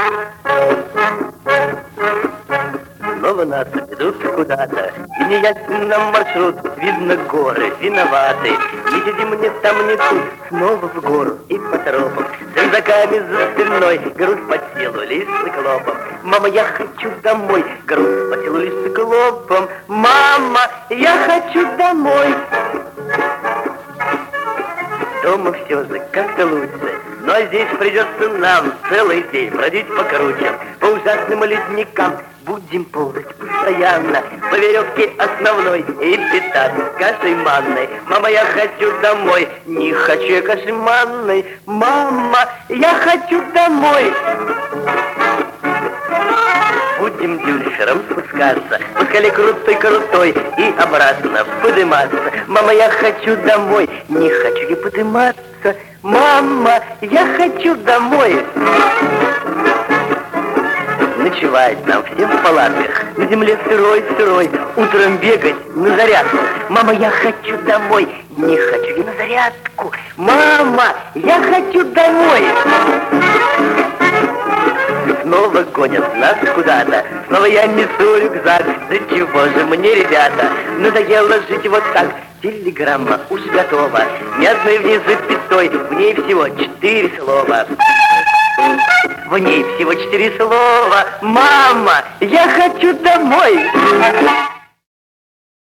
Снова нас ведут куда-то, и неясен нам маршрут. Видно, горы виноваты, не сидим ни там, ни тут. Снова в гору и по тропам, с рюкзаками за спиной. Грудь под силу лист циклопом. Мама, я хочу домой. Грудь под силу лист циклопом. Мама, я хочу домой. Дома все же как-то лучше, но здесь придется нам целый день бродить по кручам, по ужасным ледникам. Будем ползать постоянно по веревке основной и питаться кашей манной. Мама, я хочу домой. Не хочу я каши манной. Мама, я хочу домой. Будем дюльфером спускаться по скале крутой-крутой и обратно подниматься. Мама, я хочу домой. Не хочу я подниматься. Мама, я хочу домой. Ночевать нам всем в палатках, на земле сырой-сырой, утром бегать на зарядку. Мама, я хочу домой. Не хочу я на зарядку. Мама, я хочу домой. Снова гонят нас куда-то, снова я несу рюкзак. Да чего же мне, ребята, надоело жить вот так. Телеграмма уж готова, ни одной в ней запятой, в ней всего 4 слова. В ней всего 4 слова. Мама, я хочу домой.